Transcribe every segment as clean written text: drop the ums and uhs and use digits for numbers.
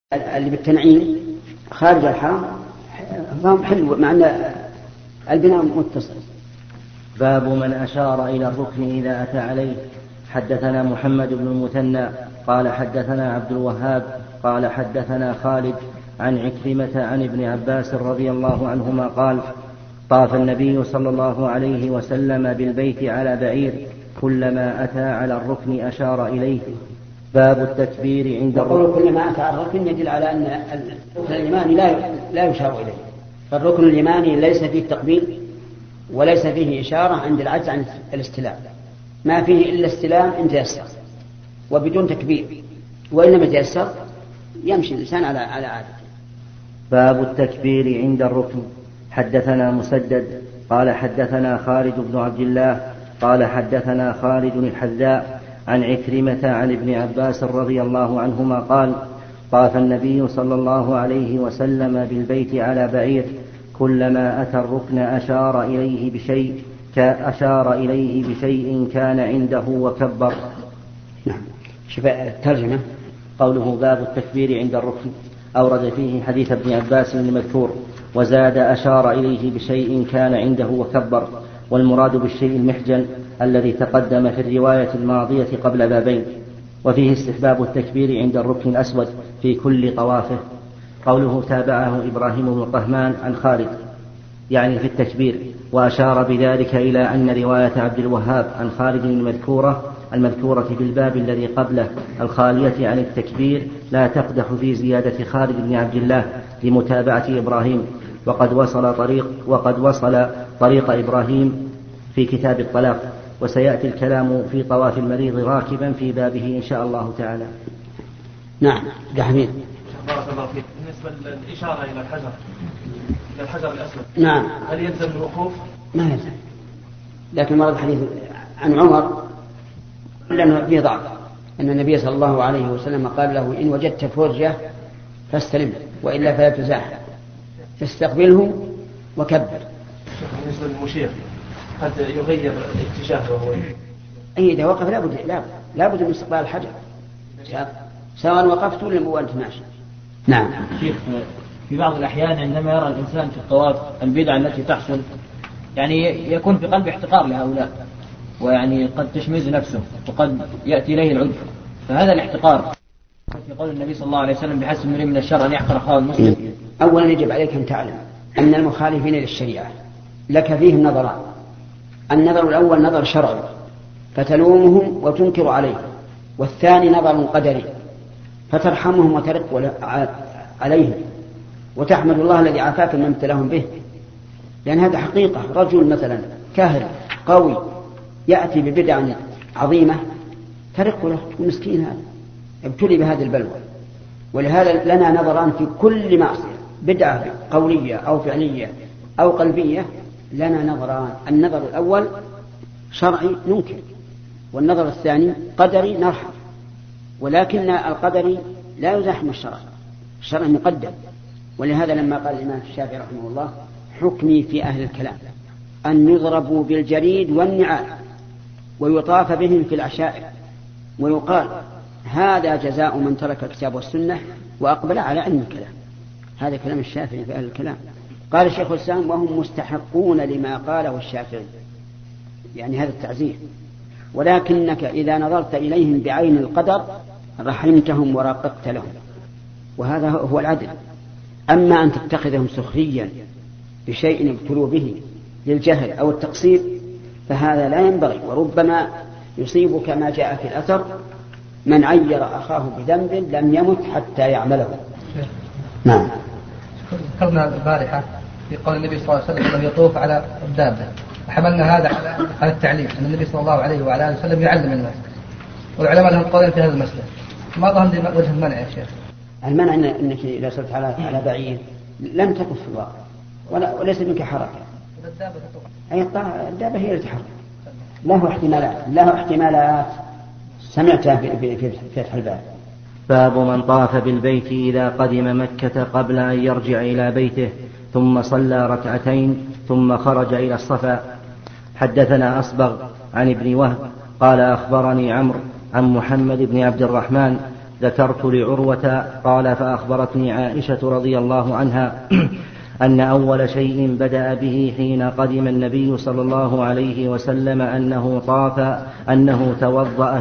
اللي بالتنعيم خارج الحرم فهم حلو مع أن البناء متصل. باب من أشار إلى الركن إذا أتى عليه. حدثنا محمد بن المثنى قال حدثنا عبد الوهاب قال حدثنا خالد عن عكرمة عن ابن عباس رضي الله عنهما قال: طاف النبي صلى الله عليه وسلم بالبيت على بعير، كلما أتى على الركن أشار إليه. باب التكبير عند الركن. كلما أتى على الركن يدل على أن الركن اليماني لا يشار إليه، فالركن اليماني ليس فيه تقبيل وليس فيه إشارة عند العجز عن الاستلام، ما فيه إلا استلام إن تيسر وبدون تكبير، وإنما تيسر يمشي الإنسان على عادته. باب التكبير عند الركن. حدثنا مسدد قال حدثنا خالد بن عبد الله قال حدثنا خالد الحذاء عن عكرمة عن ابن عباس رضي الله عنهما قال: طاف النبي صلى الله عليه وسلم بالبيت على بعير، كلما أتى الركن أشار إليه بشيء كان عنده وكبر. نعم. شوف الترجمة. قوله باب التكبير عند الركن أورد فيه حديث ابن عباس المذكور، وزاد أشار إليه بشيء كان عنده وكبر، والمراد بالشيء المحجن الذي تقدم في الرواية الماضية قبل بابين. وفيه استحباب التكبير عند الركن الأسود في كل طوافه. قوله تابعه إبراهيم بن طهمان عن خالد يعني في التكبير، وأشار بذلك إلى أن رواية عبد الوهاب عن خالد المذكورة في الباب الذي قبله الخالية عن التكبير لا تقدح في زيادة خالد بن عبد الله لمتابعة إبراهيم، وقد وصل طريق إبراهيم في كتاب الطلاق، وسيأتي الكلام في طواف المريض راكبا في بابه إن شاء الله تعالى. نعم. حميد. بارك الله فيك. بالنسبة للإشارة إلى الحجر الأسود، نعم، هل يلزم الوقوف؟ ما يلزم، لكن ورد حديث عن عمر لأنه فيه ضعف أن النبي صلى الله عليه وسلم قال له: إن وجدت فرجة فاستلم وإلا فلا تزاحم، فاستقبله وكبر. بالنسبة للمشير قد يغير اتجاهه وهو إذا وقف لابد من استقبال الحجر، سواء وقفت ولا وأنت ماشي. نعم. شيخ، في بعض الأحيان عندما يرى الإنسان في الطواف البدعة التي تحصل، يعني يكون في قلب احتقار لهؤلاء، ويعني قد تشمئز نفسه وقد يأتي إليه العجب، فهذا الاحتقار في قول النبي صلى الله عليه وسلم: بحسب امرئ من الشر أن يحقر أخاه المسلم. أولا يجب عليك أن تعلم أن المخالفين للشريعة لك فيهم نظران. النظر الأول نظر شرعي فتلومهم وتنكر عليهم، والثاني نظر قدري فترحمهم وترق عليهم وتحمد الله الذي عافاك مما ابتلاهم به، لأن هذا حقيقة. رجل مثلا كاهل قوي يأتي ببدع عظيمة ترق له، مسكين هذا ابتلي بهذه البلوى. ولهذا لنا نظران في كل معصية، بدعة قولية أو فعلية أو قلبية، لنا نظران. النظر الأول شرعي ننكر، والنظر الثاني قدري نرحم، ولكن القدري لا يزاحم الشرع، الشرع مقدم. ولهذا لما قال الإمام الشافعي رحمه الله: حكمي في أهل الكلام أن يضربوا بالجريد والنعال ويطاف بهم في العشائر، ويقال هذا جزاء من ترك الكتاب والسنة وأقبل على علم الكلام. هذا كلام الشافعي في أهل الكلام. قال الشيخ الإسلام: وهم مستحقون لما قاله الشافعي، يعني هذا التعزير، ولكنك إذا نظرت إليهم بعين القدر رحمتهم ورققت لهم، وهذا هو العدل. أما أن تتخذهم سخريا بشيء ابتلوا به للجهل أو التقصير فهذا لا ينبغي، وربما يصيبك ما جاء في الأثر: من عير أخاه بذنب لم يمت حتى يعمله. نعم. ذكرنا البارحة في قول النبي صلى الله عليه وسلم أنه يطوف على الدابة، وحملنا هذا على التعليم، أن النبي صلى الله عليه وعلى آله وسلم يعلم الناس، والعلماء لهم قولين في هذا المسألة. ما ظهر لي وجه المنع يا شيخ؟ المنع أنك إذا صرت على بعير لن تقف في الواقع وليس منك حركة. الدابة هي اللي تحرك. له احتمالات سمعتها في فتح الباب. باب من طاف بالبيت إذا قدم مكة قبل أن يرجع إلى بيته ثم صلى ركعتين ثم خرج إلى الصفا. حدثنا أصبغ عن ابن وهب قال: أخبرني عمرو عن محمد بن عبد الرحمن ذكرت لعروة قال فأخبرتني عائشة رضي الله عنها أن أول شيء بدأ به حين قدم النبي صلى الله عليه وسلم أنه توضأ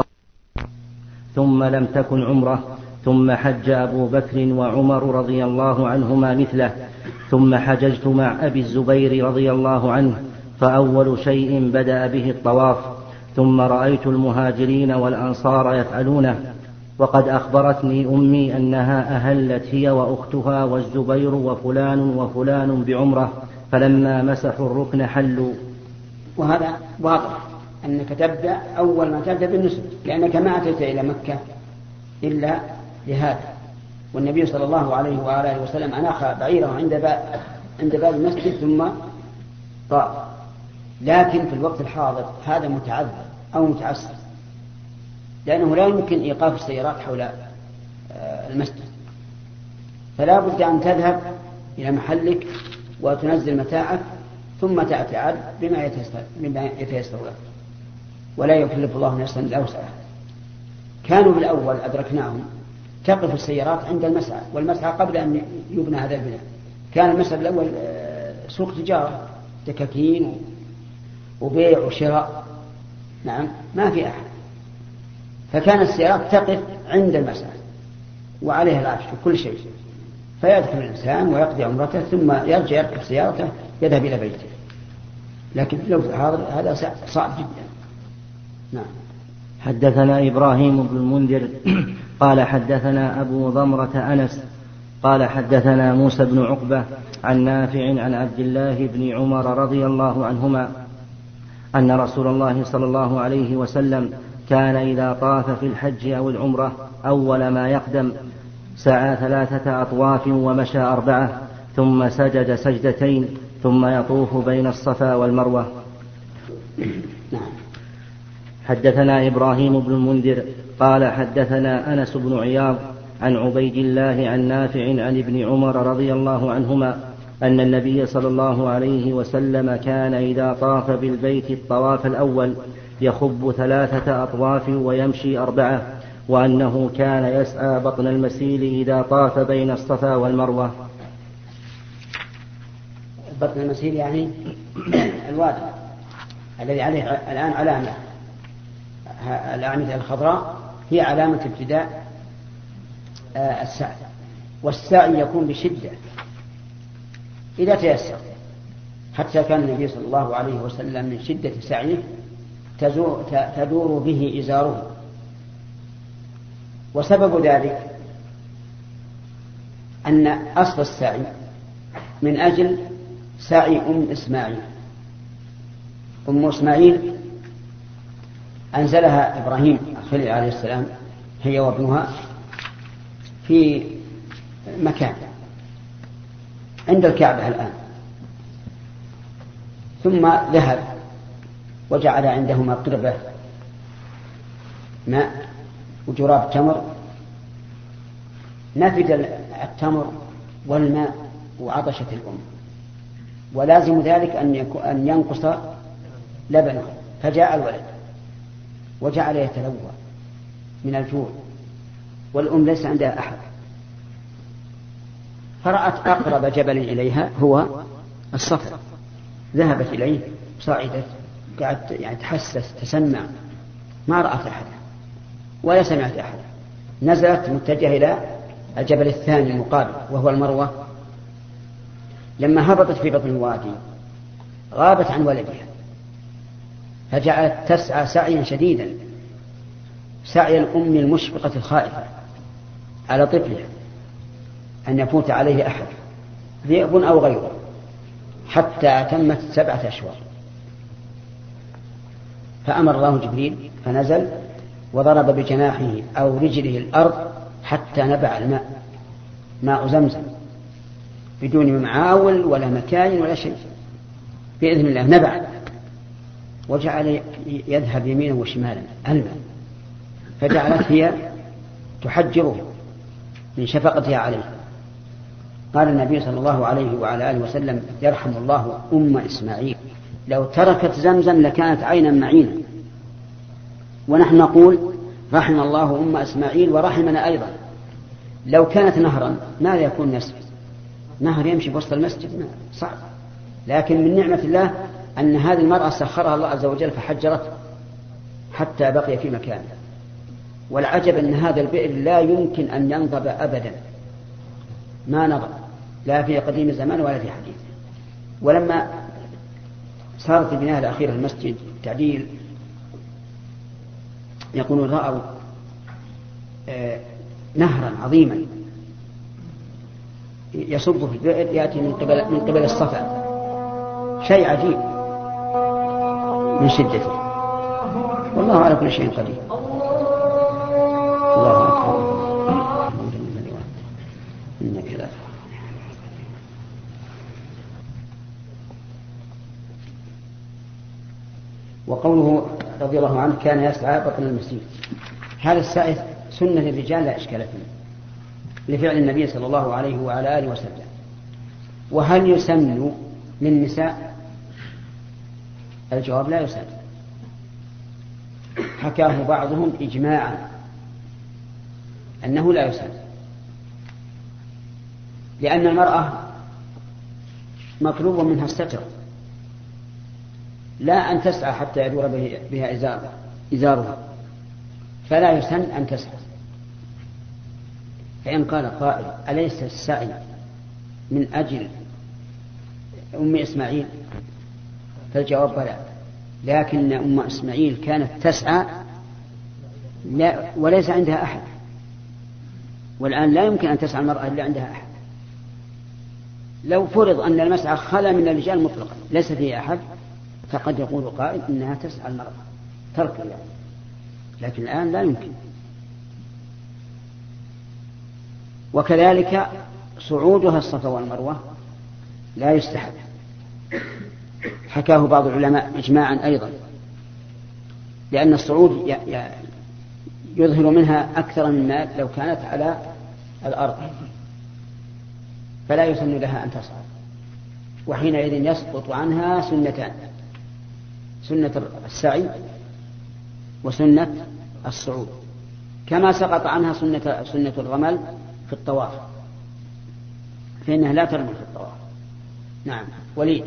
ثم لم تكن عمره، ثم حج أبو بكر وعمر رضي الله عنهما مثله، ثم حججت مع أبي الزبير رضي الله عنه، فأول شيء بدأ به الطواف، ثم رأيت المهاجرين والأنصار يفعلونه، وقد أخبرتني أمي أنها أهلت هي وأختها والزبير وفلان وفلان بعمرة، فلما مسحوا الركن حلوا. وهذا واضح أنك تبدأ أول ما تبدأ بالنسك، لأنك ما أتيت إلى مكة إلا لهذا، والنبي صلى الله عليه وآله وسلم أناخ بعيره عند باب المسجد ثم طاف. لكن في الوقت الحاضر هذا متعذر أو متعسر، لأنه لا يمكن إيقاف السيارات حول المسجد، فلا بد أن تذهب إلى محلك وتنزل متاعك ثم تأتي عاد بما يتيسر لك، ولا يكلف الله نفسا إلا وسعها. كانوا بالأول أدركناهم تقف السيارات عند المسعى، والمسعى قبل أن يبنى هذا البناء كان المسعى الأول سوق تجارة، دكاكين وبيع وشراء، نعم ما في أحد، فكان السيارات تقف عند المسعى وعليها العفش وكل شيء، فيدخل الإنسان ويقضي عمرته ثم يرجع يركب سيارته يذهب إلى بيته. لكن لو هذا صعب جدا. نعم. حدثنا إبراهيم بن المنذر قال حدثنا أبو ضمرة أنس قال حدثنا موسى بن عقبة عن نافع عن عبد الله بن عمر رضي الله عنهما أن رسول الله صلى الله عليه وسلم كان إذا طاف في الحج أو العمرة أول ما يقدم سعى 3 أطواف ومشى 4، ثم سجد سجدتين، ثم يطوف بين الصفا والمروة. حدثنا إبراهيم بن المنذر قال حدثنا أنس بن عياض عن عبيد الله عن نافع عن ابن عمر رضي الله عنهما أن النبي صلى الله عليه وسلم كان إذا طاف بالبيت الطواف الأول يخب 3 أطواف ويمشي 4، وأنه كان يسعى بطن المسيل إذا طاف بين الصفا والمروة. بطن المسيل يعني الوادي الذي عليه الآن علامة، الأعمدة الخضراء هي علامة ابتداء السعي، والسعي يكون بشدة إذا تيسر، حتى كان النبي صلى الله عليه وسلم من شدة سعيه تدور به إزاره. وسبب ذلك أن أصل السعي من أجل سعي أم إسماعيل أنزلها إبراهيم الخليل عليه السلام هي وابنها في مكان عند الكعبة الآن، ثم ذهب وجعل عندهما قربة ماء وجراب تمر، نفد التمر والماء وعطشت الأم، ولازم ذلك أن ينقص لبنه، فجاء الولد وجعل يتلوى من الجوع، والأم ليس عندها أحد، فرأت أقرب جبل إليها هو الصفا، ذهبت إليه صعدت، قعدت يعني تحسس تسمع، ما رأت أحد ولا سمعت أحد، نزلت متجهة إلى الجبل الثاني المقابل وهو المروة. لما هبطت في بطن الوادي غابت عن ولدها، فجعلت تسعى سعيا شديدا، سعي الأم المشفقة الخائفة على طفلها أن يفوت عليه أحد ذئب أو غيره، حتى تمت 7 أشواط، فأمر الله جبريل فنزل وضرب بجناحه أو رجله الأرض حتى نبع الماء، ماء زمزم بدون معاول ولا مكاين ولا شيء، بإذن الله نبع، وجعل يذهب يمينا وشمالا الماء، فجعلت هي تحجره من شفقتها عليه. قال النبي صلى الله عليه وعلى آله وسلم يرحم الله أم إسماعيل، لو تركت زمزم لكانت عينا معينا. ونحن نقول رحم الله أم إسماعيل ورحمنا أيضا. لو كانت نهرا ماذا يكون نسب؟ نهر يمشي بوسط المسجد صعب. لكن من نعمة الله أن هذه المرأة سخرها الله عز وجل فحجرته حتى بقي في مكانه. والعجب أن هذا البئر لا يمكن أن ينضب أبدا، ما نضب لا في قديم الزمان ولا في حديث. ولما صارت البناية الأخيرة المسجد تعديل، يقولون رأوا نهرا عظيما يصب في البئر يأتي من قبل الصفا، شيء عجيب من شدته. والله على كل شيء قدير. الله أكبر. إنك لا. وقوله رضي الله عنه كان يسعى بطن المسجد، هذا السعي سنة للرجال لا إشكال فيه لفعل النبي صلى الله عليه وعلى آله وسلم. وهل يسن للنساء؟ الجواب لا يسن. حكاه بعضهم إجماعا أنه لا يسن، لأن المرأة مطلوب منها الستر، لا أن تسعى حتى يدور بها إزارها، فلا يسن أن تسعى. فإن قال قائل أليس السعي من أجل أم إسماعيل؟ فالجواب بلى، لكن أم إسماعيل كانت تسعى وليس عندها أحد، والآن لا يمكن أن تسعى المرأة إلا عندها أحد. لو فرض أن المسعى خلا من الرجال مطلقا ليس فيه أحد، فقد يقول قائل إنها تسعى المرأة ترك يعني، لكن الآن لا يمكن. وكذلك صعودها الصفا والمروة لا يستحب، حكاه بعض العلماء إجماعا أيضا، لأن الصعود يظهر منها أكثر مما لو كانت على الأرض، فلا يسن لها أن تصعد. وحينئذ يسقط عنها سنتان: سنة السعي وسنة الصعود، كما سقط عنها سنة الرمل في الطواف، فإنها لا ترمل في الطواف. نعم. وليد.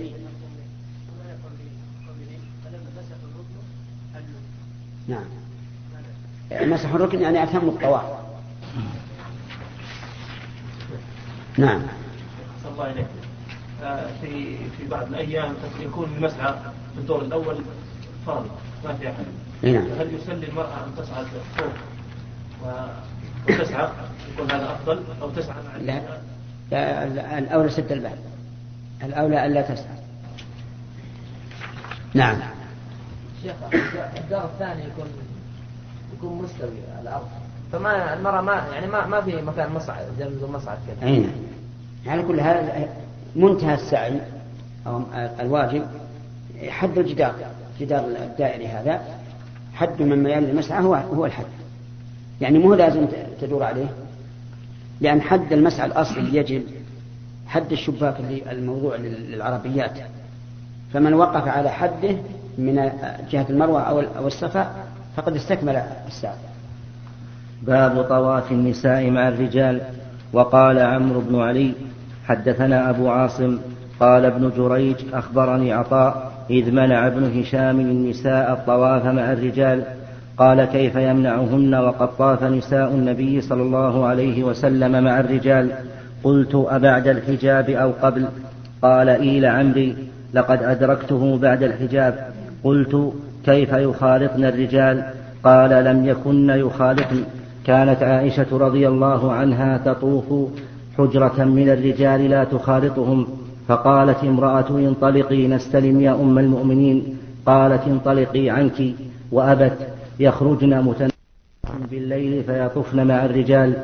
نعم، مسح الركن يعني أتم الطواف. نعم. صلى الله عليك. في بعض الأيام يكون المسعى في الدور الأول فاضي ما في أحد. نعم. هل يسلي المرأة أن تصعد فوق وتسعى؟ يكون هذا أفضل أو تسعى مع لا، الأولى سد الباب، الأولى ألا تسعى. نعم. شيخ الدار الثاني يكون مستوي على الأرض، فما المرأة ما في مكان مصعد جنب المصعد كذا. أين على كل هذا منتهى السعي أو الواجب حد الجدار الدائري، هذا حد من ميال المسعى هو الحد، يعني مو لازم تدور عليه، لأن حد المسعى الأصلي يجب حد الشباك الموضوع للعربيات، فمن وقف على حده من جهة المروة أو الصفا فقد استكمل السعي. باب طواف النساء مع الرجال. وقال عمرو بن علي حدثنا أبو عاصم قال ابن جريج أخبرني عطاء إذ منع ابن هشام النساء الطواف مع الرجال، قال كيف يمنعهن وقد طاف نساء النبي صلى الله عليه وسلم مع الرجال؟ قلت أبعد الحجاب أو قبل؟ قال إيل عمري لقد أدركته بعد الحجاب. قلت كيف يخالطن الرجال؟ قال لم يكن يخالطن، كانت عائشة رضي الله عنها تطوف حجرة من الرجال لا تخالطهم، فقالت امرأة انطلقي نستلم يا أم المؤمنين، قالت انطلقي عنك، وأبت، يخرجن متنعمات بالليل فيطفن مع الرجال،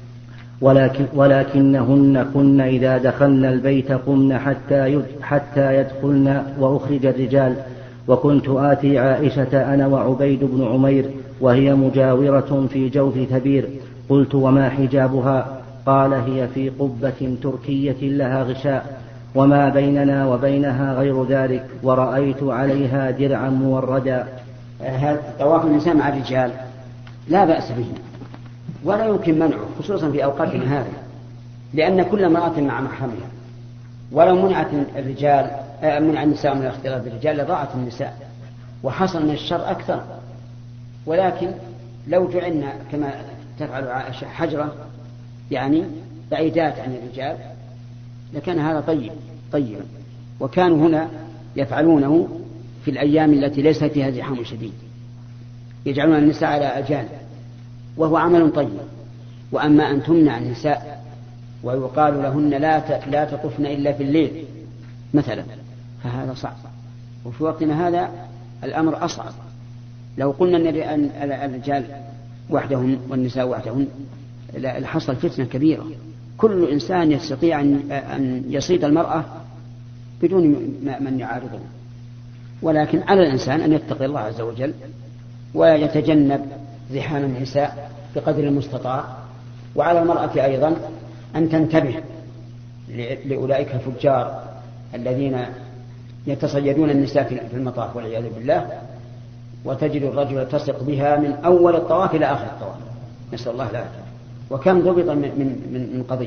ولكنهن كن إذا دخلن البيت قمن حتى يدخلن وأخرج الرجال. وكنت آتي عائشة أنا وعبيد بن عمير وهي مجاورة في جوف ثبير. قلت وما حجابها؟ قال هي في قبة تركية لها غشاء، وما بيننا وبينها غير ذلك، ورأيت عليها درعا موردا. هذا طواف النساء مع الرجال لا بأس به ولا يمكن منعه، خصوصا في أوقاتنا هذه، لأن كل امرأة مع محرمها، ولو منع النساء من الاختلاط بالرجال لضاعت النساء وحصل من الشر أكثر. ولكن لو جعلنا كما تفعل عائشة حجرة يعني بعيدات عن الرجال لكان هذا طيبا. وكانوا هنا يفعلونه في الأيام التي ليس فيها زحام شديد، يجعلون النساء على أجانب وهو عمل طيب. وأما أن تمنع النساء ويقال لهن لا تطفن إلا في الليل مثلا فهذا صعب. وفي وقتنا هذا الأمر أصعب. لو قلنا أن الرجال وحدهم والنساء وحدهم لحصل فتنة كبيرة. كل إنسان يستطيع أن يصيد المرأة بدون من يعارضه. ولكن على الإنسان أن يتقي الله عز وجل ويتجنب زحام النساء بقدر المستطاع. وعلى المرأة أيضا أن تنتبه لأولئك الفجار الذين يتصيدون النساء في المطاف والعياذ بالله، وتجد الرجل تثق بها من أول الطواف إلى آخر الطواف، نسأل الله العافية. وكم ضبط من قضية.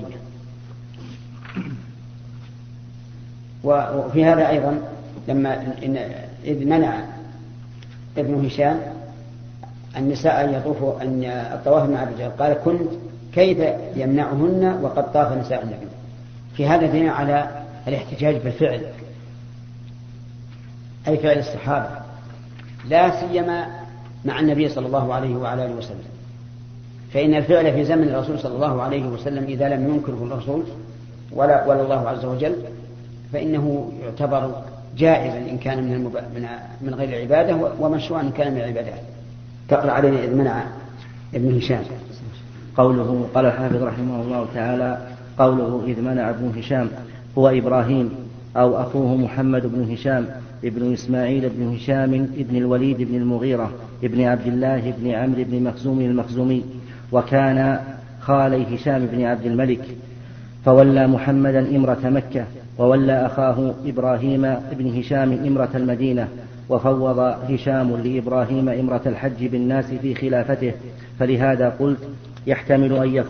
وفي هذا أيضا إذ منع ابن هشام النساء أن يطوفوا أن الطواف مع الرجال، قال كنت كيف يمنعهن وقد طاف نساء النبي. في هذا دليل على الاحتجاج بالفعل، أي فعل الصحابة، لا سيما مع النبي صلى الله عليه وعلى آله وسلم. فإن الفعل في زمن الرسول صلى الله عليه وسلم إذا لم ينكره الرسول ولا الله عز وجل فإنه يعتبر جائزا إن كان من غير العبادة، ومشروعا إن كان من العبادات. تقرأ علينا إذ منع ابن هشام. قوله قال الحافظ رحمه الله تعالى قوله إذ منع ابن هشام هو إبراهيم أو أخوه محمد بن هشام ابن إسماعيل بن هشام ابن الوليد بن المغيرة ابن عبد الله بن عمرو بن مخزوم المخزومي، وكان خالي هشام بن عبد الملك، فولى محمدا إمرة مكة، وولى أخاه إبراهيم بن هشام إمرة المدينة، وفوض هشام لإبراهيم إمرة الحج بالناس في خلافته، فلهذا قلت يحتمل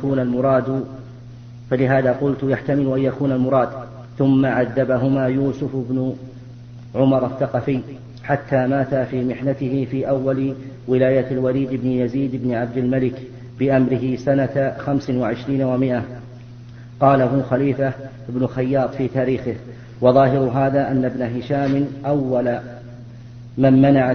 أن يكون المراد ثم عذبهما يوسف بن عمر الثقفي حتى مات في محنته في أول ولاية الوليد بن يزيد بن عبد الملك بأمره سنة 25 و100. قاله خليفة بن خياط في تاريخه. وظاهر هذا أن ابن هشام أول من منع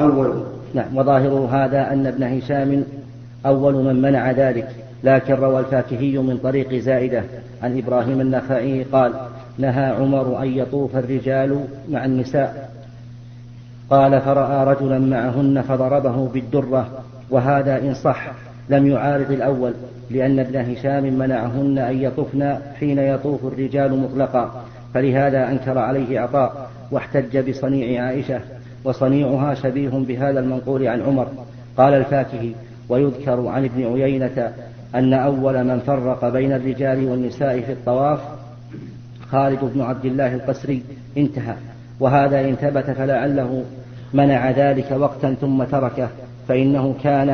ذلك. لكن روى الفاكهي من طريق زائدة عن إبراهيم النخعي قال نهى عمر أن يطوف الرجال مع النساء، قال فرأى رجلا معهن فضربه بالدرة، وهذا إن صح لم يعارض الأول، لأن ابن هشام منعهن أن يطفن حين يطوف الرجال مطلقا، فلهذا أنكر عليه عطاء واحتج بصنيع عائشة، وصنيعها شبيه بهذا المنقول عن عمر. قال الفاكهي ويذكر عن ابن عيينة أن أول من فرق بين الرجال والنساء في الطواف خالد بن عبد الله القسري. انتهى. وهذا إن ثبت فلعله منع ذلك وقتا ثم تركه، فإنه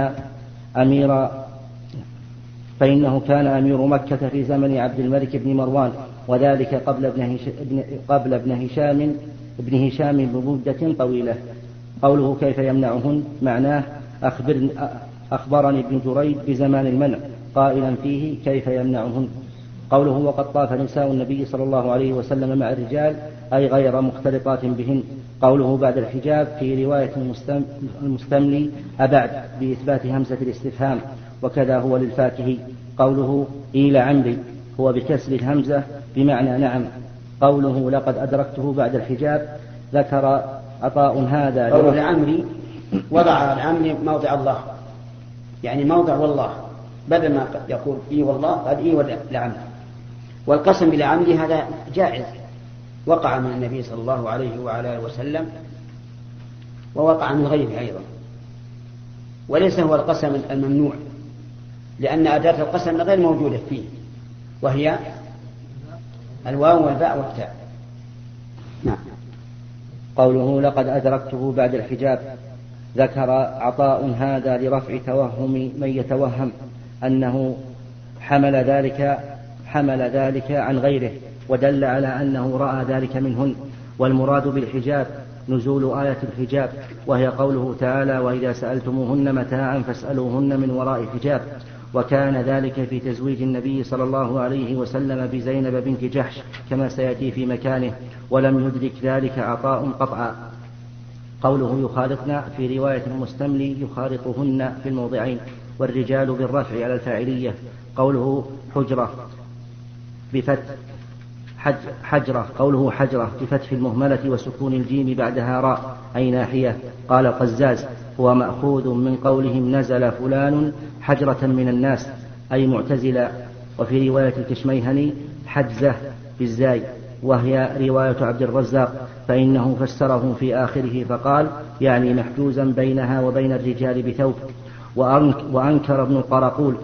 كان أمير مكة في زمن عبد الملك بن مروان، وذلك قبل ابن هشام بمدة طويلة. قوله كيف يمنعهن معناه أخبرني ابن جريج بزمان المنع قائلا فيه كيف يمنعهن. قوله وقد طاف نساء النبي صلى الله عليه وسلم مع الرجال أي غير مختلطات بهن. قوله بعد الحجاب في رواية المستملي أبعد بإثبات همزة الاستفهام، وكذا هو للفاكهي. قوله إلى عمري هو بكسر الهمزة بمعنى نعم. قوله لقد أدركته بعد الحجاب ذكر عطاء هذا قوله لعمري وضع العمري موضع الله، يعني موضع والله، بدل ما يقول إي والله قال إي لعمري. والقسم لعمري هذا جائز، وقع من النبي صلى الله عليه وعلى آله وسلم، ووقع من غيره أيضا، وليس هو القسم الممنوع، لأن أداة القسم غير موجودة فيه، وهي الواو والباء والتاء. نعم. قوله لقد أدركته بعد الحجاب ذكر عطاء هذا لرفع توهم من يتوهم أنه حمل ذلك عن غيره، ودل على أنه رأى ذلك منهن. والمراد بالحجاب نزول آية الحجاب، وهي قوله تعالى: وإذا سألتموهن متاعا فاسألوهن من وراء حجاب. وكان ذلك في تزويج النبي صلى الله عليه وسلم بزينب بنت جحش كما سيأتي في مكانه، ولم يدرك ذلك عطاء قطعا. قوله يخالطن في رواية المستملي يخالطهن في الموضعين، والرجال بالرفع على الفاعلية. قوله حجرة بفتح المهملة وسكون الجيم بعدها راء أي ناحية. قال القزاز: هو مأخوذ من قولهم نزل فلان حجرة من الناس أي معتزلا. وفي رواية الكشميهني حجزة بالزاي، وهي رواية عبد الرزاق، فإنه فسره في آخره فقال: يعني محجوزا بينها وبين الرجال بثوب. وأنكر ابن القرقول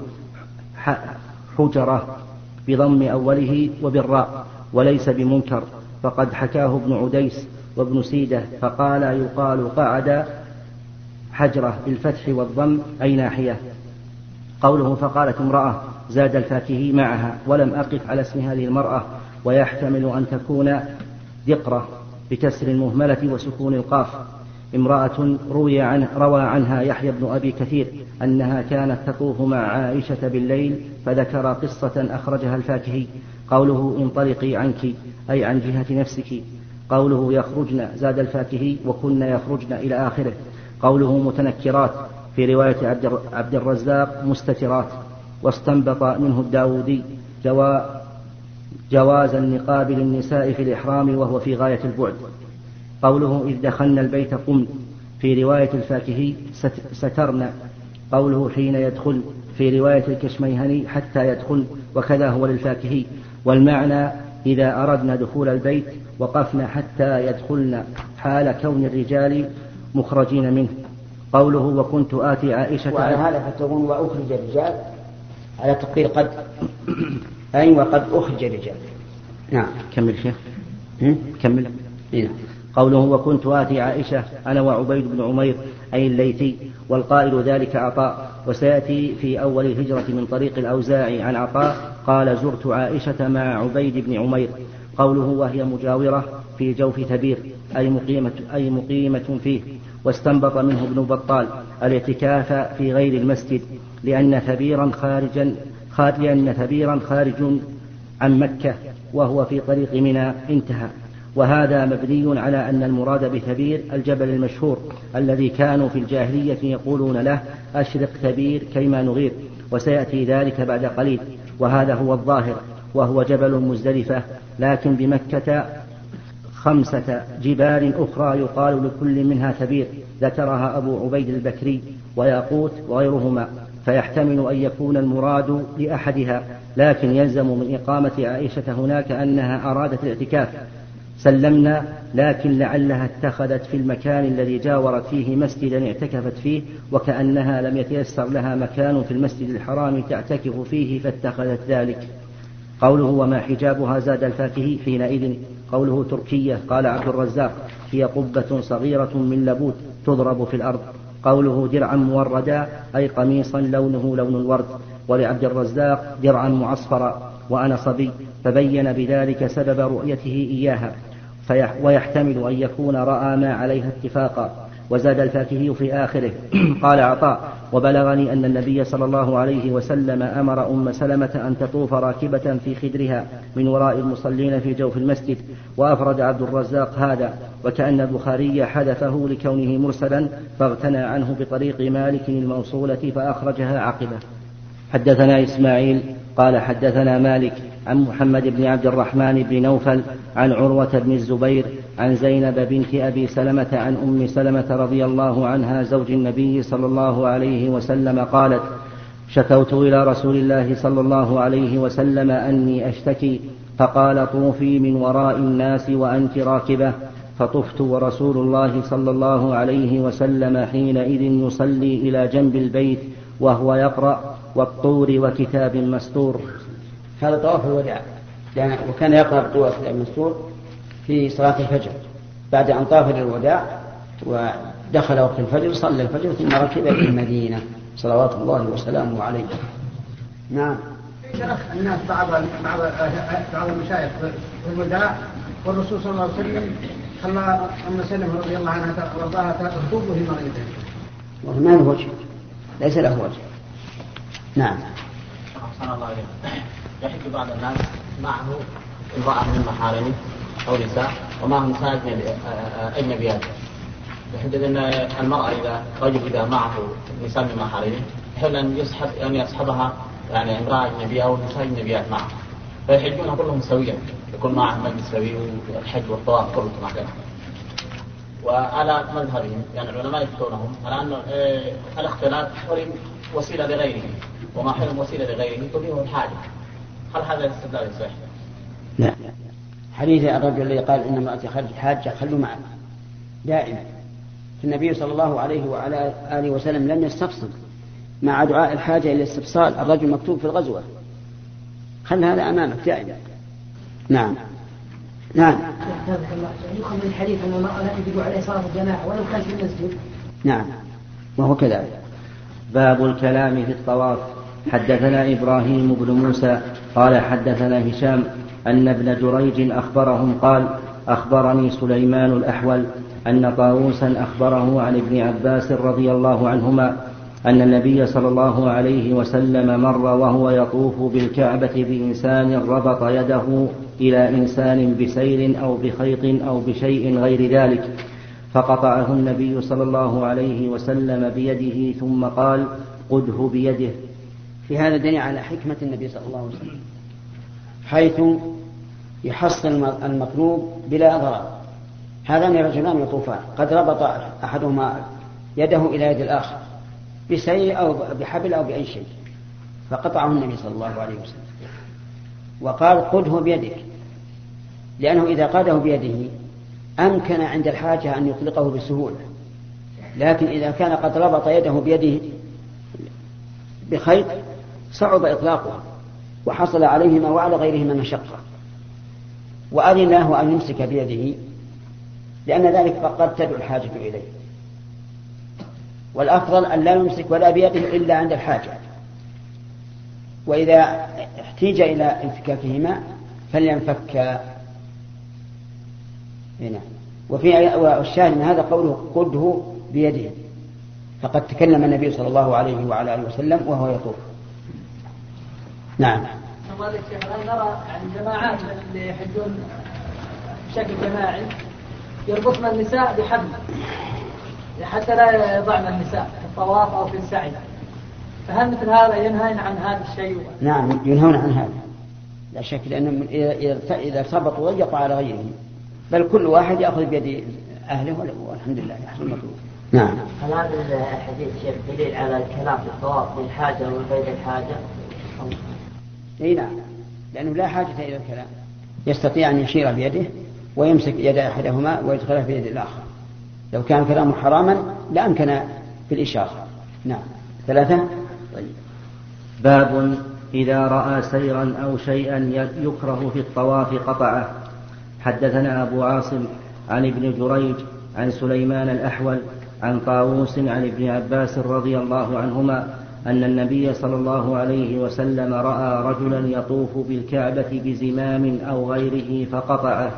حجرة بضم أوله وبالراء، وليس بمنكر، فقد حكاه ابن عديس وابن سيدة، فقال: يقال قعد حجرة بالفتح والضم أي ناحية. قوله فقالت امرأة زاد الفاكهي معها، ولم أقف على اسم هذه المرأة، ويحتمل أن تكون ذقرة بكسر المهملة وسكون القاف امرأة. روى عنها يحيى بن أبي كثير أنها كانت تطوف مع عائشة بالليل، فذكر قصة أخرجها الفاكهي. قوله انطلقي عنك أي عن جهة نفسك. قوله يخرجن زاد الفاكهي وكن يخرجن إلى آخره. قوله متنكرات في رواية عبد الرزاق مستترات. واستنبط منه الداودي جواز النقاب للنساء في الإحرام وهو في غاية البعد. قوله إذ دخلنا البيت قمن في رواية الفاكهي سترنا. قوله حين يدخل في رواية الكشميهني حتى يدخل، وكذا هو للفاكهي. والمعنى إذا أردنا دخول البيت وقفنا حتى يدخلنا حال كون الرجال مخرجين منه. قوله وكنت آتي عائشة. وعلى هذا فتقول وأخرج الرجال على تقدير قد أي وقد أخرج الرجال. نعم كمل شيخ. كمل. نعم. قوله وكنت آتي عائشة أنا وعبيد بن عمير أي الليثي، والقائل ذلك عطاء. وسيأتي في أول الهجرة من طريق الأوزاعي عن عطاء قال زرت عائشة مع عبيد بن عمير. قوله وهي مجاورة في جوف ثبير أي مقيمة فيه. واستنبط منه ابن بطال الاعتكاف في غير المسجد لأن ثبيرا خارج عن مكة وهو في طريق منى. انتهى. وهذا مبني على أن المراد بثبير الجبل المشهور الذي كانوا في الجاهلية يقولون له أشرق ثبير كيما نغير، وسيأتي ذلك بعد قليل. وهذا هو الظاهر، وهو جبل مزدلفة، لكن بمكة 5 جبال أخرى يقال لكل منها ثبير، ذكرها أبو عبيد البكري وياقوت وغيرهما، فيحتمل أن يكون المراد لأحدها، لكن يلزم من إقامة عائشة هناك أنها أرادت الاعتكاف. سلمنا، لكن لعلها اتخذت في المكان الذي جاورت فيه مسجدا اعتكفت فيه، وكأنها لم يتيسر لها مكان في المسجد الحرام تعتكف فيه فاتخذت ذلك. قوله وما حجابها زاد الفاكهي حينئذ. قوله تركية قال عبد الرزاق هي قبة صغيرة من لبوت تضرب في الأرض. قوله درعا موردا أي قميصا لونه لون الورد. ولعبد الرزاق درعا معصفرا وأنا صبي، فبين بذلك سبب رؤيته إياها، ويحتمل أن يكون رأى ما عليها اتفاقا. وزاد الفاكهي في آخره قال عطاء وبلغني أن النبي صلى الله عليه وسلم أمر أم سلمة أن تطوف راكبة في خدرها من وراء المصلين في جوف المسجد. وأفرد عبد الرزاق هذا، وكأن البخاري حذفه لكونه مرسلا فاغتنى عنه بطريق مالك الموصولة فأخرجها عقبه. حدثنا إسماعيل قال حدثنا مالك عن محمد بن عبد الرحمن بن نوفل عن عروة بن الزبير عن زينب بنت أبي سلمة عن أم سلمة رضي الله عنها زوج النبي صلى الله عليه وسلم قالت شكوت إلى رسول الله صلى الله عليه وسلم أني أشتكي، فقال طوفي من وراء الناس وأنت راكبة، فطفت ورسول الله صلى الله عليه وسلم حينئذ يصلي إلى جنب البيت وهو يقرأ والطور وكتاب مستور. هذا طواف الوداع، وكان يقرأ بالطور وكتاب مستور في صلاة الفجر بعد أن طاف للوداع دخل وقت الفجر صلى الفجر ثم ركب إلى المدينة صلوات الله وسلامه عليه. نعم. الناس بعض المشايخ في الوداع والرسول صلى الله عليه وسلم خلى أم سلمة رضي الله عنها وارضاها تخطب في مريضه. وما له وجه، ليس له وجه. نعم. أحسن الله عليك. يحج بعض الناس معه امرأة من محارمه أو نساء ومعهم نساء أجنبيات. يحدد أن المرأة رجل إذا معه نساء من محارمه يحل أن يصحبها يعني امرأة أجنبية أو نساء أجنبيات معه، فيحجون كلهم سويا، يكون معهم مجلس سوي والحج والطواف كله مع كذا. وعلى مذهبهم يعني العلماء يفتونهم على أن الاختلاط وسيلة لغيره، وما حرم وسيلة لغيره تبيه الحاجة. هل هذا الاستدلال صحيح؟ لا. حديث الرجل الذي قال إن امرأتي خرجت حاجة خلوا معه دائما. النبي صلى الله عليه وعلى آله وسلم لم يستفصل مع دعاء الحاجة إلى استفصال الرجل مكتوب في الغزوة. خل هذا أمامك دائما. نعم. نعم. يؤخذ من الحديث أن المرأة لا تجب عليه صلاة الجماعة ولو كان في المسجد. نعم وهو كذلك. باب الكلام في الطواف. حدثنا إبراهيم بن موسى قال حدثنا هشام أن ابن جريج أخبرهم قال أخبرني سليمان الأحول أن طاووسا أخبره عن ابن عباس رضي الله عنهما أن النبي صلى الله عليه وسلم مر وهو يطوف بالكعبة بإنسان ربط يده إلى إنسان بسير أو بخيط أو بشيء غير ذلك، فقطعه النبي صلى الله عليه وسلم بيده ثم قال قده بيده. في هذا دليل على حكمة النبي صلى الله عليه وسلم حيث يحصل المطلوب بلا ضرر. هذان رجلان يطوفان قد ربط أحدهما يده إلى يد الآخر بسير أو بحبل أو بأي شيء، فقطعه النبي صلى الله عليه وسلم وقال قده بيدك، لأنه إذا قاده بيده أمكن عند الحاجة أن يطلقه بسهولة، لكن إذا كان قد ربط يده بيده بخيط صعب إطلاقه وحصل عليهما وعلى غيرهما مشقة، وأذن له أن يمسك بيده لأن ذلك قد تدعو الحاجة إليه، والأفضل أن لا يمسك ولا بيده إلا عند الحاجة، وإذا احتيج إلى انفكاكهما فلينفك هنا. والشاهد من هذا قوله قده بيده، فقد تكلم النبي صلى الله عليه وعلى آله وسلم وهو يطوف. نعم. هل نرى يعني جماعات اللي يحجون بشكل جماعي يربطن النساء بحبل حتى لا يضعن النساء في الطواف أو في السعي، فهل مثل هذا ينهون عن هذا الشيء؟ نعم ينهون عن هذا لا شك، لأنهم إذا ارتبطوا ضيقوا على غيرهم، بل كل واحد يأخذ بيد أهله والحمد لله يحصل المطلوب. نعم. هل هذا الحديث شيخ دليل على الكلام في الطواف للحاجة وغير الحاجة؟ اي نعم، لأنه لا حاجة إلى الكلام، يستطيع أن يشير بيده ويمسك يد أحدهما ويدخلها في يد الآخر. لو كان كلامه حراما لأمكن في الإشارة. نعم. 3. طيب. باب إذا رأى سيرا أو شيئا يكره في الطواف قطعه. حدثنا أبو عاصم عن ابن جريج عن سليمان الأحول عن طاووس عن ابن عباس رضي الله عنهما أن النبي صلى الله عليه وسلم رأى رجلا يطوف بالكعبة بزمام أو غيره فقطعه.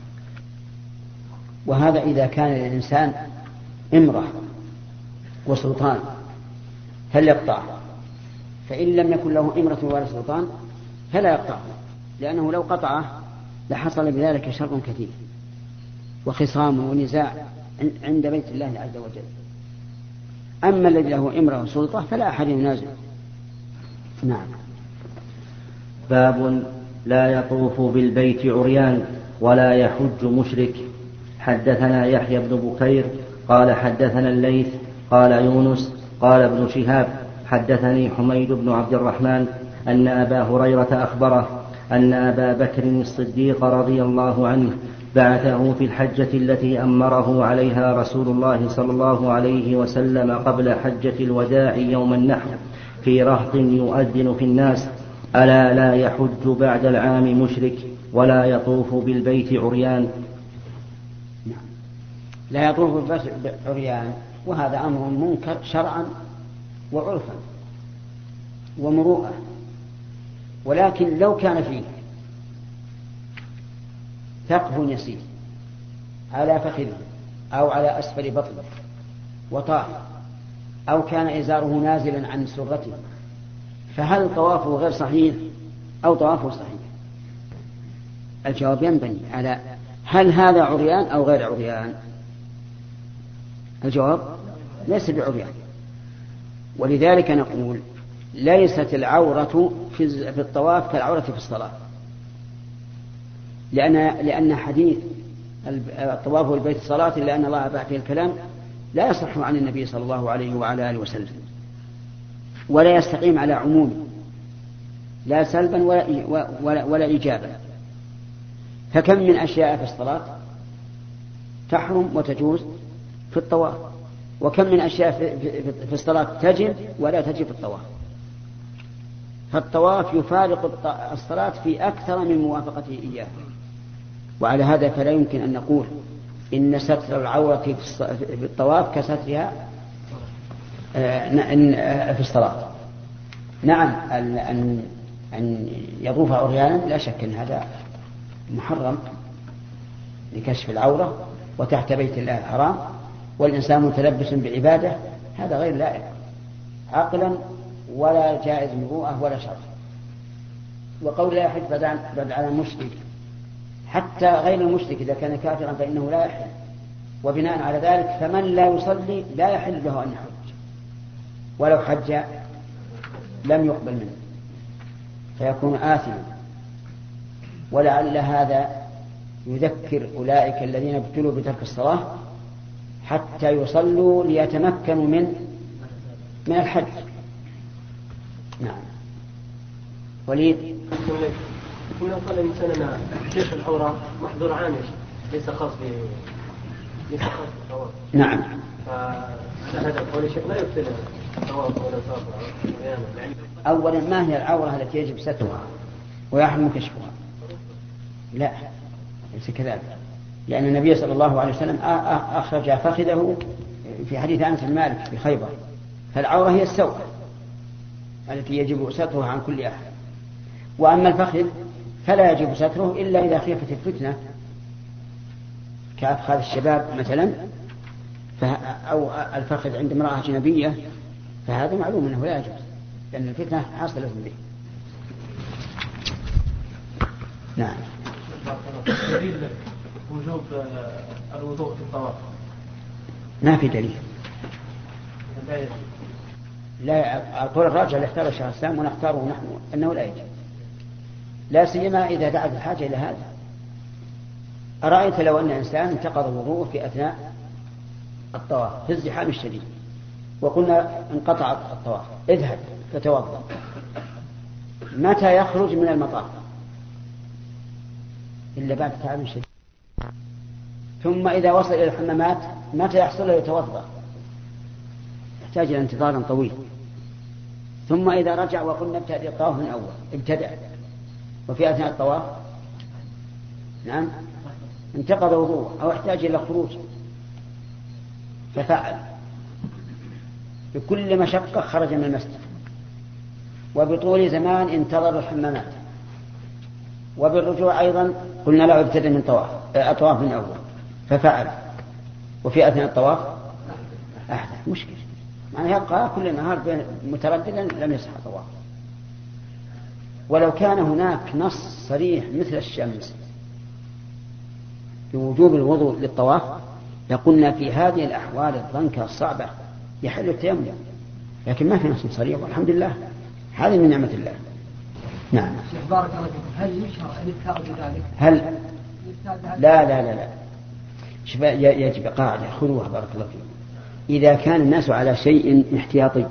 وهذا إذا كان الإنسان امرأة وسلطان فليقطعه، فإن لم يكن له امرأة ولا سلطان فلا يقطعه، لأنه لو قطعه لحصل بذلك شر كثير وخصام ونزاع عند بيت الله عز وجل. أما الذي له امرأة وسلطة فلا أحد ينازع. نعم. باب لا يطوف بالبيت عريان ولا يحج مشرك. حدثنا يحيى بن بكير قال حدثنا الليث قال يونس قال ابن شهاب حدثني حميد بن عبد الرحمن أن أبا هريرة أخبره أن أبا بكر الصديق رضي الله عنه بعثه في الحجة التي أمره عليها رسول الله صلى الله عليه وسلم قبل حجة الوداع يوم النحر في رهط يؤذن في الناس: ألا لا يحج بعد العام مشرك ولا يطوف بالبيت عريان. لا يطوف بعريان، وهذا أمر منكر شرعا وعرفا ومروءة. ولكن لو كان فيه ثقب يسير على فخذه أو على أسفل بطنه وطاف، أو كان إزاره نازلا عن سرته، فهل طوافه غير صحيح أو طوافه صحيح؟ الجواب ينبني على هل هذا عريان أو غير عريان. الجواب ليس بعريان، ولذلك نقول ليست العورة في الطواف كالعورة في الصلاة، لأن حديث الطواف والبيت الصلاة إلا أن الله أباح فيه الكلام لا يصح عن النبي صلى الله عليه وعلى آله وسلم، ولا يستقيم على عموم لا سلبا ولا إيجابا. فكم من أشياء في الصلاة تحرم وتجوز في الطواف، وكم من أشياء في الصلاة تجب ولا تجب في الطواف. فالطواف يفارق الصلاة في أكثر من موافقته إياه. وعلى هذا فلا يمكن أن نقول إن ستر العورة في الطواف كسترها في الصلاة. نعم، أن يطوف عريانا لا شك أن هذا محرم لكشف العورة وتحت بيت الله الحرام، والإنسان متلبس بعبادة، هذا غير لائق عقلا ولا جائز مروءة ولا شرع. وقول لا يحج بعد على المشرك، حتى غير المشرك إذا كان كافرا فإنه لا يحل. وبناء على ذلك فمن لا يصلي لا يحل له أن يحج، ولو حج لم يقبل منه فيكون آثما. ولعل هذا يذكر أولئك الذين ابتلوا بترك الصلاة حتى يصلوا ليتمكنوا من الحج. نعم. وليد كنا قال الإنسان أن كشف العورة محظور عام ليس خاص بالطواف. نعم. فهذا القول الشيخ لا يبطل الطواف ولا طواف. أولا ما هي العورة التي يجب سترها ويحرم كشفها؟ لا، ليس كذلك، لأن النبي صلى الله عليه وسلم أخرج فخذه في حديث أنس بن مالك في خيبر. فالعورة هي السوء التي يجب سترها عن كل أحد. وأما الفخذ فلا يجب ستره إلا إذا خيفت الفتنة كأفخاذ الشباب مثلا، أو الفخذ عند امرأة أجنبية، فهذا معلوم أنه لا يجوز لأن الفتنة حاصلة به. نعم. دليل وجوب الوضوء في الطواف؟ ما في دليل. لا، القول الراجع اللي اختاره الشيخ الإسلام ونختاره نحن أنه لا يجب، لا سيما إذا دعت الحاجة إلى هذا. أرأيت لو أن إنسان انتقض وضوءه في أثناء الطواف في الزحام الشديد وقلنا انقطع الطواف، اذهب فتوضأ، متى يخرج من المطاف إلا بعد تعب شديد؟ ثم إذا وصل إلى الحمامات متى يحصل له يتوضأ؟ يحتاج إلى انتظار طويل. ثم إذا رجع وقلنا ابتدأ الطواف من أول، ابتدأ وفي أثناء الطواف نعم انتقض وضوءه أو احتاج إلى خروج ففعل، بكل مشقة خرج من المسجد، وبطول زمان انتظر الحمامات، وبالرجوع أيضا قلنا له ابتدأ من طواف من أول ففعل، وفي أثناء الطواف أحدث مشكلة، يعني يبقى كل نهار مترددا لم يصح طواف. ولو كان هناك نص صريح مثل الشمس بوجوب الوضوء للطواف لقلنا في هذه الأحوال الضنكة الصعبة يحل التيمم، لكن ما في نص صريح والحمد لله، هذه من نعمة الله. نعم. بارك الله فيكم، هل يشرع الإبكاء بذلك؟ هل لا لا لا لا يجب قاعدة خذوها بارك الله فيكم. إذا كان الناس على شيء احتياطي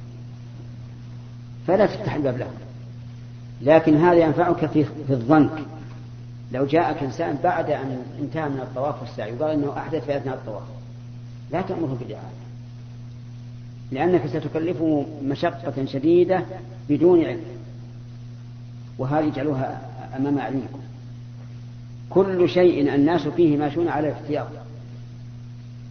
فلا تفتح الباب له، لكن هذا ينفعك في الضنك. لو جاءك إنسان بعد أن انتهى من الطواف والسعي وقال إنه أحدث في أثناء الطواف لا تأمره بالإعادة، لأنك ستكلفه مشقة شديدة بدون علم، وهذه جعلوها أمام علمكم. كل شيء الناس فيه ماشون على الاحتياط،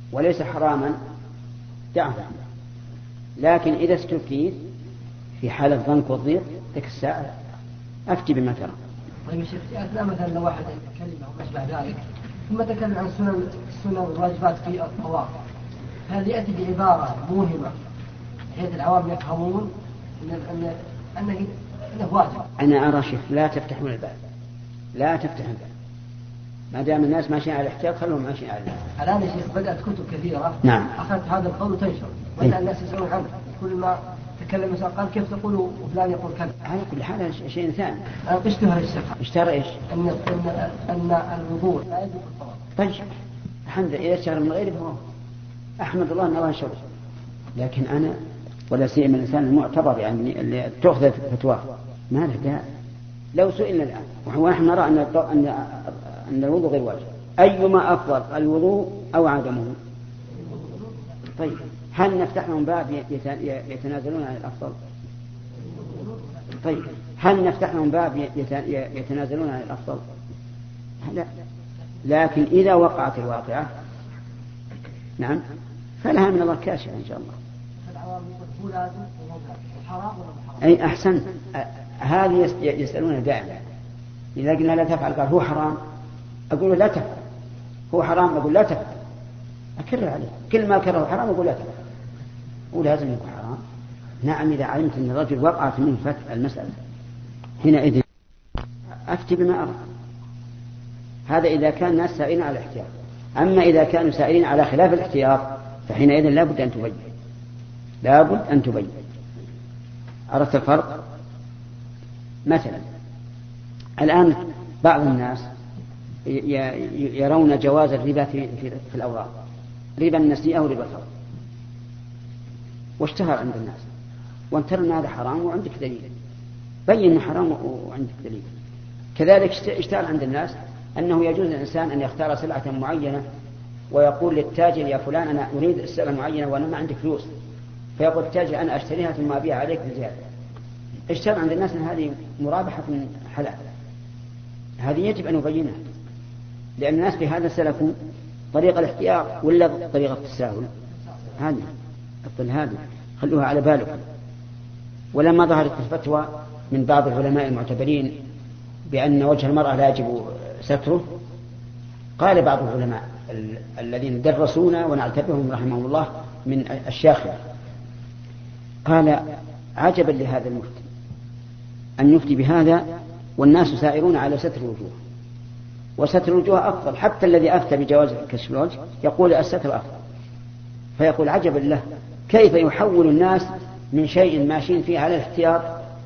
وليس حراما دعه. لكن إذا استفتيت في حالة ضنك والضيق ذيك الساعة أفتي بما ترى. طيب يا شيخ، في أثناء مثلا لو واحد يتكلم أو ما أشبه ذلك ثم تكلم عن السنن والواجبات في الطواف، هل يأتي بعبارة موهمة بحيث العوام يفهمون أنه واجب؟ أنا أرى شيخ لا تفتحون الباب، لا تفتح الباب، ما دام الناس ماشيين على الاحتياط خلهم ماشيين على الباب. الآن يا شيخ بدأت كتب كثيرة نعم أخذت هذا القول تنشر بدأ الناس يسألون عنه، كل ما تكلم مثلا قال كيف تقول وفلان يقول كذا. على كل حال شيء ثاني. اشتهر الشيخ. اشتهر ايش؟ أن الوضوء لا يجب الطواف. طيب الحمد لله إذا اشتهر من غيره فهو أحمد الله أن الله شر. لكن أنا ولا سيما الإنسان المعتبر يعني اللي تأخذ فتواه ما له داعي. لو سئلنا الآن ونحن نرى أن الوضوء غير واجب، أيما أفضل الوضوء أو عدمه؟ طيب هل نفتح لهم باب يتنازلون عن الأفضل؟ طيب هل نفتح لهم باب يتنازلون عن الأفضل؟ لا. لكن إذا وقعت الواقعة نعم فلها من الله كاشف إن شاء الله. أي أحسن، هذه يسألون دائما إذا قلنا لا تفعل قال هو حرام أقول لا تفعل، هو حرام أقول لا تفعل، أكرر عليه كل ما كره حرام أقول لا تفعل، ولازم يكون حرام. نعم إذا علمت أن الرجل وقعت منه فتح المسألة حينئذ أفتي بما أرى. هذا إذا كان الناس سائلين على الاحتياط. أما إذا كانوا سائلين على خلاف الاحتياط فحينئذ لابد أن تبين، لابد أن تبين. عرفت الفرق؟ مثلا الآن بعض الناس يرون جواز الربا في الأوراق، ربا النسيئة وربا الفضل، واشتهر عند الناس، وانت ترى هذا حرام وعندك دليل، بين حرام وعندك دليل. كذلك اشتهر عند الناس أنه يجوز للإنسان أن يختار سلعة معينة ويقول للتاجر يا فلان أنا أريد السلعة معينة وأنا ما عندك فلوس، فيقول التاجر أنا أشتريها ثم أبيعها عليك بزيادة. اشتهر عند الناس أن هذه مرابحة حلال، هذه يجب أن نبينها، لأن الناس بهذا سلكوا طريق الاحتياط ولا طريقة التساهل. هذه الطل هذه خلوها على بالكم. ولما ظهرت الفتوى من بعض العلماء المعتبرين بأن وجه المرأة لا يجب ستره، قال بعض العلماء الذين درسونا ونعتبرهم رحمهم الله من الشاخر، قال عجبا لهذا المفتي أن يفتي بهذا والناس سائرون على ستر الوجوه، وستر الوجوه أفضل، حتى الذي أفتى بجواز كشف الوجه يقول الستر أفضل، فيقول عجبا له كيف يحول الناس من شيء ماشين فيه على الاحتياط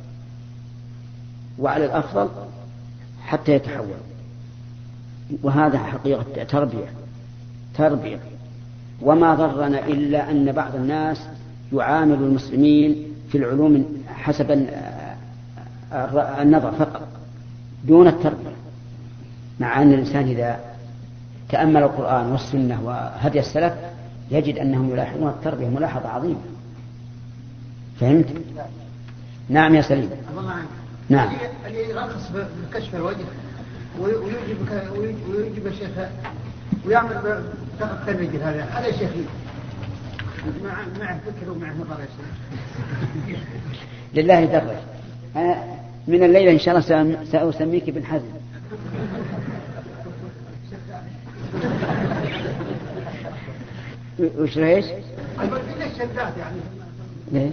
وعلى الأفضل حتى يتحول. وهذا حقيقة تربية. وما ضرنا إلا أن بعض الناس يعامل المسلمين في العلوم حسب النظر فقط دون التربية، مع أن الإنسان إذا تأمل القرآن والسنة وهدي السلف يجد أنهم يلاحظون التربية ملاحظة عظيمة. فهمت؟ نعم يا سليم. نعم. اللي يرخص بكشف الوجه ويجب الشيخ ويعمل بفقط الرجل، هذا شيخ مع فكر ومع نظر يا شيخ. لله درج. أنا من الليلة إن شاء الله سأسميك بن حزم. وش ليش؟ الشدات يعني. ليش؟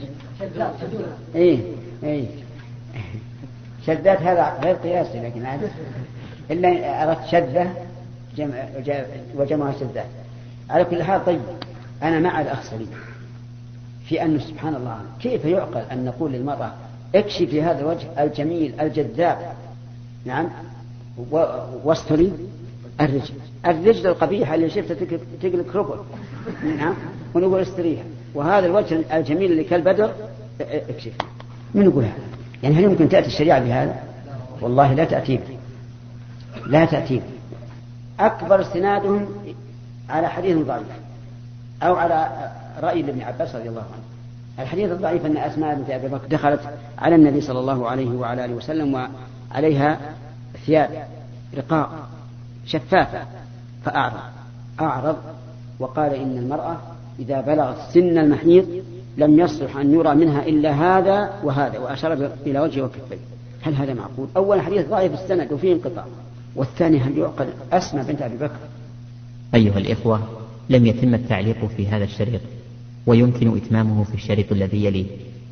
إيه شدات هذا غير قياسي، لكن هذا إلا أردت شدة وجمع شدات. على كل حال طيب أنا مع الأخ سليم في أنه سبحان الله كيف يعقل أن نقول للمرأة اكشف في هذا الوجه الجميل الجذاب نعم واستري الرجل القبيحة اللي شفتها تقلق ربع نعم ونقول استريها، وهذا الوجه الجميل اللي كالبدر اكشف. من يقول هذا؟ يعني هل يمكن تأتي الشريعة بهذا؟ والله لا تأتي. أكبر استنادهم على حديث ضعيف أو على رأي ابن عباس رضي الله عنه. الحديث الضعيف أن أسماء بنت أبي بكر دخلت على النبي صلى الله عليه وعلى آله وسلم وعليها ثياب رقاق شفافة فأعرض وقال إن المرأة إذا بلغت سن المحيض لم يصلح أن يرى منها إلا هذا وهذا، وأشار إلى وجهه وكفيه. هل هذا معقول؟ أول حديث ضعيف السند وفيه انقطاع، والثاني هل يعقل؟ أسمى بنت أبي بكر. أيها الإخوة، لم يتم التعليق في هذا الشريط، ويمكن إتمامه في الشريط الذي يليه.